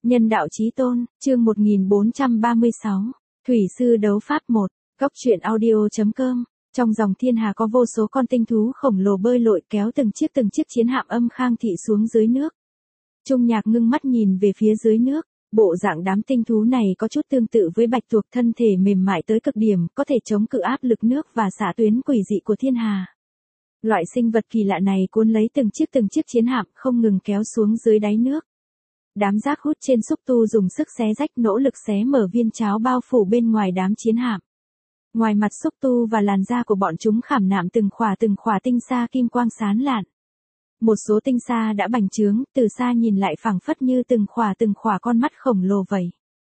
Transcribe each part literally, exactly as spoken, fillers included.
Nhân đạo chí tôn, chương một nghìn bốn trăm ba mươi sáu. Thủy sư đấu pháp một. Góc truyện audio.com. Trong dòng thiên hà có vô số con tinh thú khổng lồ bơi lội kéo từng chiếc từng chiếc chiến hạm Âm Khang thị xuống dưới nước. Trung Nhạc ngưng mắt nhìn về phía dưới nước. Bộ dạng đám tinh thú này có chút tương tự với bạch tuộc, thân thể mềm mại tới cực điểm, có thể chống cự áp lực nước và xạ tuyến quỷ dị của thiên hà. Loại sinh vật kỳ lạ này cuốn lấy từng chiếc từng chiếc chiến hạm không ngừng kéo xuống dưới đáy nước. Đám rác hút trên xúc tu dùng sức xé rách, nỗ lực xé mở viên cháo bao phủ bên ngoài đám chiến hạm. Ngoài mặt xúc tu và làn da của bọn chúng khảm nạm từng khỏa từng khỏa tinh sa kim quang sáng lạn. Một số tinh sa đã bành trướng, từ xa nhìn lại phảng phất như từng khỏa từng khỏa con mắt khổng lồ vậy.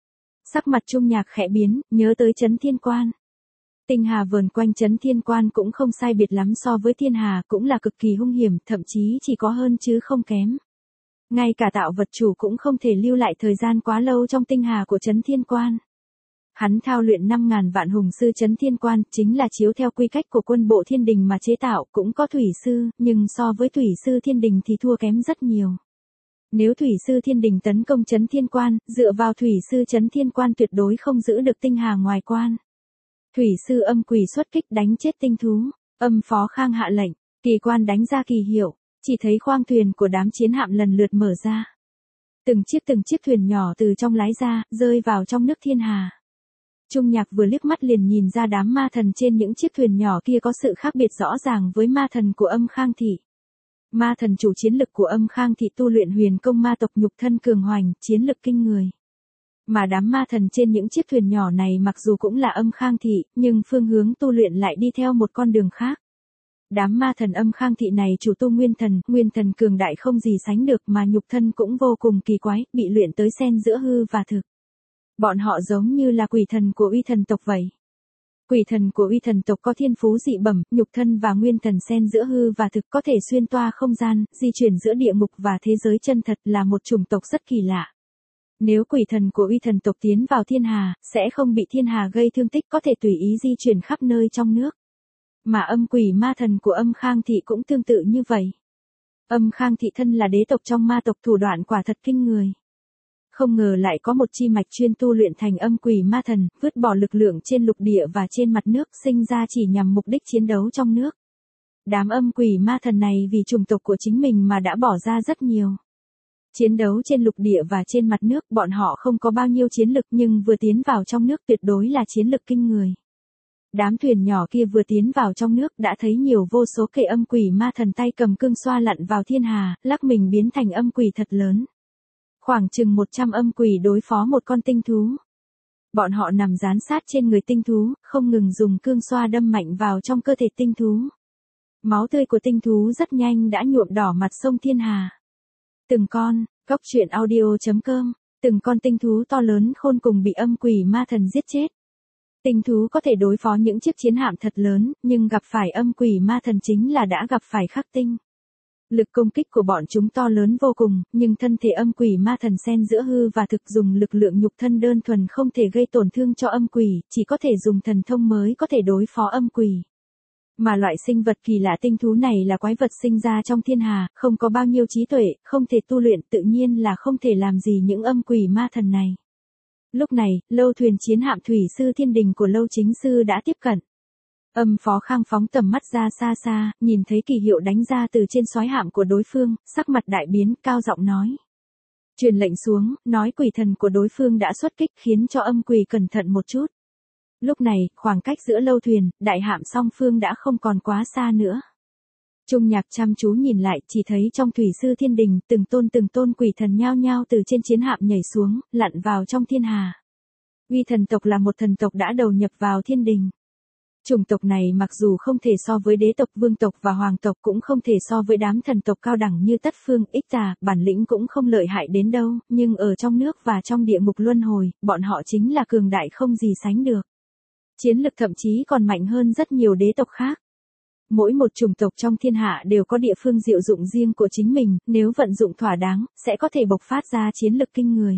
Sắc mặt Trung Nhạc khẽ biến, nhớ tới Chấn Thiên Quan. Tinh hà vờn quanh Chấn Thiên Quan cũng không sai biệt lắm so với thiên hà, cũng là cực kỳ hung hiểm, thậm chí chỉ có hơn chứ không kém. Ngay cả tạo vật chủ cũng không thể lưu lại thời gian quá lâu trong tinh hà của Chấn Thiên Quan. Hắn thao luyện năm ngàn vạn hùng sư Chấn Thiên Quan, chính là chiếu theo quy cách của quân bộ thiên đình mà chế tạo, cũng có thủy sư, nhưng so với thủy sư thiên đình thì thua kém rất nhiều. Nếu thủy sư thiên đình tấn công Chấn Thiên Quan, dựa vào thủy sư Chấn Thiên Quan tuyệt đối không giữ được tinh hà ngoài quan. Thủy sư Âm Quỷ xuất kích đánh chết tinh thú, Âm Phó Khang hạ lệnh, kỳ quan đánh ra kỳ hiệu, chỉ thấy khoang thuyền của đám chiến hạm lần lượt mở ra. Từng chiếc từng chiếc thuyền nhỏ từ trong lái ra, rơi vào trong nước thiên hà. Trung Nhạc vừa liếc mắt liền nhìn ra đám ma thần trên những chiếc thuyền nhỏ kia có sự khác biệt rõ ràng với ma thần của Âm Khang thị. Ma thần chủ chiến lực của Âm Khang thị tu luyện huyền công ma tộc, nhục thân cường hoành, chiến lực kinh người. Mà đám ma thần trên những chiếc thuyền nhỏ này mặc dù cũng là Âm Khang thị, nhưng phương hướng tu luyện lại đi theo một con đường khác. Đám ma thần Âm Khang thị này chủ tu nguyên thần, nguyên thần cường đại không gì sánh được, mà nhục thân cũng vô cùng kỳ quái, bị luyện tới xen giữa hư và thực. Bọn họ giống như là quỷ thần của uy thần tộc vậy. Quỷ thần của uy thần tộc có thiên phú dị bẩm, nhục thân và nguyên thần xen giữa hư và thực, có thể xuyên toa không gian, di chuyển giữa địa ngục và thế giới chân thật, là một chủng tộc rất kỳ lạ. Nếu quỷ thần của uy thần tộc tiến vào thiên hà, sẽ không bị thiên hà gây thương tích, có thể tùy ý di chuyển khắp nơi trong nước. Mà âm quỷ ma thần của Âm Khang thị cũng tương tự như vậy. Âm Khang thị thân là đế tộc trong ma tộc, thủ đoạn quả thật kinh người. Không ngờ lại có một chi mạch chuyên tu luyện thành âm quỷ ma thần, vứt bỏ lực lượng trên lục địa và trên mặt nước, sinh ra chỉ nhằm mục đích chiến đấu trong nước. Đám âm quỷ ma thần này vì chủng tộc của chính mình mà đã bỏ ra rất nhiều. Chiến đấu trên lục địa và trên mặt nước, bọn họ không có bao nhiêu chiến lực, nhưng vừa tiến vào trong nước tuyệt đối là chiến lực kinh người. Đám thuyền nhỏ kia vừa tiến vào trong nước đã thấy nhiều vô số kẻ âm quỷ ma thần tay cầm cương xoa lặn vào thiên hà, lắc mình biến thành âm quỷ thật lớn. Khoảng chừng một trăm âm quỷ đối phó một con tinh thú. Bọn họ nằm dán sát trên người tinh thú, không ngừng dùng cương xoa đâm mạnh vào trong cơ thể tinh thú. Máu tươi của tinh thú rất nhanh đã nhuộm đỏ mặt sông thiên hà. Từng con, góc truyện audio.com, từng con tinh thú to lớn khôn cùng bị âm quỷ ma thần giết chết. Tinh thú có thể đối phó những chiếc chiến hạm thật lớn, nhưng gặp phải âm quỷ ma thần chính là đã gặp phải khắc tinh. Lực công kích của bọn chúng to lớn vô cùng, nhưng thân thể âm quỷ ma thần xen giữa hư và thực, dùng lực lượng nhục thân đơn thuần không thể gây tổn thương cho âm quỷ, chỉ có thể dùng thần thông mới có thể đối phó âm quỷ. Mà loại sinh vật kỳ lạ tinh thú này là quái vật sinh ra trong thiên hà, không có bao nhiêu trí tuệ, không thể tu luyện, tự nhiên là không thể làm gì những âm quỷ ma thần này. Lúc này, lâu thuyền chiến hạm thủy sư thiên đình của Lâu Chính Sư đã tiếp cận. Âm Phó Khang phóng tầm mắt ra xa xa, nhìn thấy kỳ hiệu đánh ra từ trên soái hạm của đối phương, sắc mặt đại biến, cao giọng nói. Truyền lệnh xuống, nói quỷ thần của đối phương đã xuất kích, khiến cho âm quỷ cẩn thận một chút. Lúc này, khoảng cách giữa lâu thuyền, đại hạm song phương đã không còn quá xa nữa. Trung Nhạc chăm chú nhìn lại, chỉ thấy trong thủy sư thiên đình, từng tôn từng tôn quỷ thần nhao nhao từ trên chiến hạm nhảy xuống, lặn vào trong thiên hà. Uy thần tộc là một thần tộc đã đầu nhập vào thiên đình. Chủng tộc này mặc dù không thể so với đế tộc, vương tộc và hoàng tộc, cũng không thể so với đám thần tộc cao đẳng như Tất Phương, Ích Tà, bản lĩnh cũng không lợi hại đến đâu, nhưng ở trong nước và trong địa ngục luân hồi, bọn họ chính là cường đại không gì sánh được. Chiến lực thậm chí còn mạnh hơn rất nhiều đế tộc khác. Mỗi một chủng tộc trong thiên hạ đều có địa phương diệu dụng riêng của chính mình, nếu vận dụng thỏa đáng, sẽ có thể bộc phát ra chiến lực kinh người.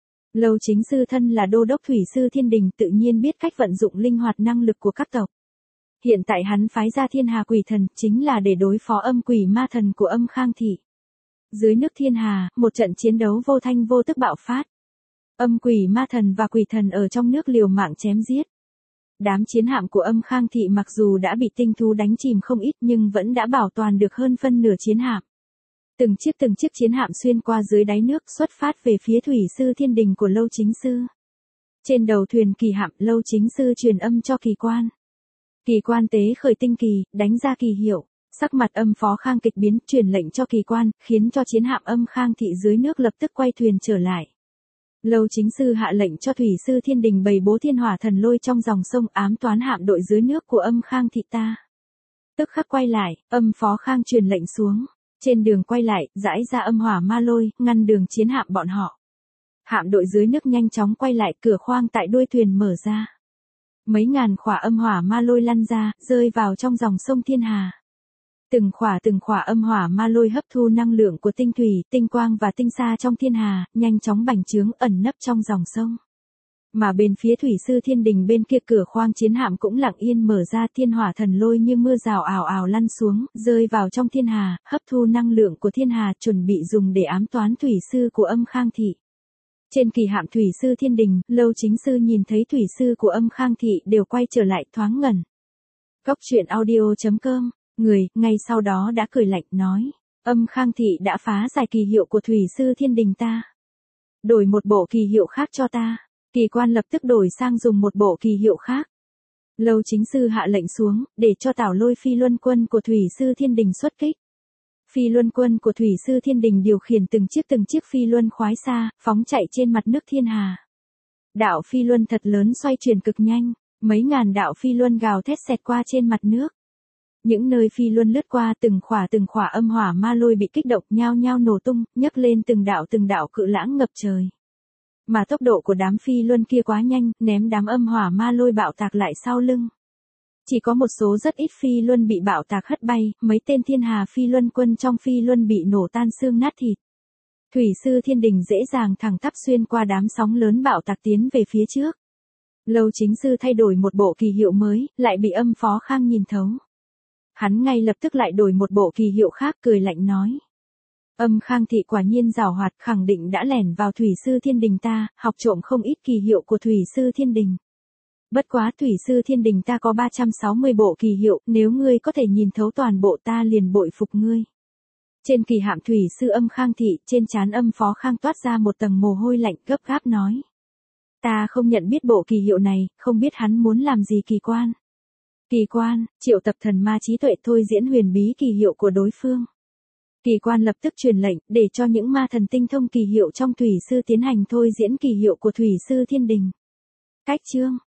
Lâu Chính Sư thân là đô đốc thủy sư thiên đình, tự nhiên biết cách vận dụng linh hoạt năng lực của các tộc. Hiện tại hắn phái ra thiên hà quỷ thần, chính là để đối phó âm quỷ ma thần của Âm Khang thị. Dưới nước thiên hà, một trận chiến đấu vô thanh vô tức bạo phát. Âm quỷ ma thần và quỷ thần ở trong nước liều mạng chém giết. Đám chiến hạm của Âm Khang Thị mặc dù đã bị tinh thú đánh chìm không ít nhưng vẫn đã bảo toàn được hơn phân nửa chiến hạm. Từng chiếc từng chiếc chiến hạm xuyên qua dưới đáy nước xuất phát về phía thủy sư thiên đình của Lâu Chính Sư. Trên đầu thuyền kỳ hạm, Lâu Chính Sư truyền âm cho kỳ quan. Kỳ quan tế khởi tinh kỳ, đánh ra kỳ hiệu. Sắc mặt Âm Phó Khang kịch biến, truyền lệnh cho kỳ quan, khiến cho chiến hạm Âm Khang Thị dưới nước lập tức quay thuyền trở lại. Lâu Chính Sư hạ lệnh cho thủy sư thiên đình bày bố thiên hỏa thần lôi trong dòng sông ám toán hạm đội dưới nước của Âm Khang Thị ta. Tức khắc quay lại, Âm Phó Khang truyền lệnh xuống. Trên đường quay lại, rải ra âm hỏa ma lôi, ngăn đường chiến hạm bọn họ. Hạm đội dưới nước nhanh chóng quay lại, cửa khoang tại đuôi thuyền mở ra. Mấy ngàn khỏa âm hỏa ma lôi lăn ra, rơi vào trong dòng sông Thiên Hà. Từng khỏa từng khỏa âm hỏa ma lôi hấp thu năng lượng của tinh thủy, tinh quang và tinh sa trong thiên hà, nhanh chóng bành trướng ẩn nấp trong dòng sông. Mà bên phía thủy sư thiên đình bên kia cửa khoang chiến hạm cũng lặng yên mở ra, thiên hỏa thần lôi như mưa rào ào ào lăn xuống, rơi vào trong thiên hà, hấp thu năng lượng của thiên hà chuẩn bị dùng để ám toán thủy sư của Âm Khang Thị. Trên kỳ hạm thủy sư thiên đình, Lâu Chính Sư nhìn thấy thủy sư của Âm Khang Thị đều quay trở lại thoáng ngẩn. Cốc truyện audio chấm com, người, ngay sau đó đã cười lạnh nói, Âm Khang Thị đã phá giải kỳ hiệu của thủy sư thiên đình ta. Đổi một bộ kỳ hiệu khác cho ta. Kỳ quan lập tức đổi sang dùng một bộ kỳ hiệu khác. Lâu Chính Sư hạ lệnh xuống, để cho tảo lôi phi luân quân của thủy sư thiên đình xuất kích. Phi luân quân của thủy sư thiên đình điều khiển từng chiếc từng chiếc phi luân khoái xa, phóng chạy trên mặt nước thiên hà. Đạo phi luân thật lớn xoay chuyển cực nhanh, mấy ngàn đạo phi luân gào thét xẹt qua trên mặt nước. Những nơi phi luân lướt qua từng khỏa từng khỏa âm hỏa ma lôi bị kích động nhao nhao nổ tung, nhấc lên từng đạo từng đạo cự lãng ngập trời. Mà tốc độ của đám phi luân kia quá nhanh, ném đám âm hỏa ma lôi bạo tạc lại sau lưng. Chỉ có một số rất ít phi luân bị bạo tạc hất bay, mấy tên thiên hà phi luân quân trong phi luân bị nổ tan xương nát thịt. Thủy sư thiên đình dễ dàng thẳng tắp xuyên qua đám sóng lớn bạo tạc tiến về phía trước. Lâu Chính Sư thay đổi một bộ kỳ hiệu mới, lại bị Âm Phó Khang nhìn thấu. Hắn ngay lập tức lại đổi một bộ kỳ hiệu khác, cười lạnh nói. Âm Khang Thị quả nhiên giàu hoạt, khẳng định đã lẻn vào thủy sư thiên đình ta, học trộm không ít kỳ hiệu của thủy sư thiên đình. Bất quá thủy sư thiên đình ta có ba trăm sáu mươi bộ kỳ hiệu, nếu ngươi có thể nhìn thấu toàn bộ ta liền bội phục ngươi. Trên kỳ hạm thủy sư Âm Khang Thị, trên trán Âm Phó Khang toát ra một tầng mồ hôi lạnh, gấp gáp nói. Ta không nhận biết bộ kỳ hiệu này, không biết hắn muốn làm gì kỳ quan. Kỳ quan, triệu tập thần ma trí tuệ thôi diễn huyền bí kỳ hiệu của đối phương. Kỳ quan lập tức truyền lệnh, để cho những ma thần tinh thông kỳ hiệu trong thủy sư tiến hành thôi diễn kỳ hiệu của thủy sư thiên đình. Cách chương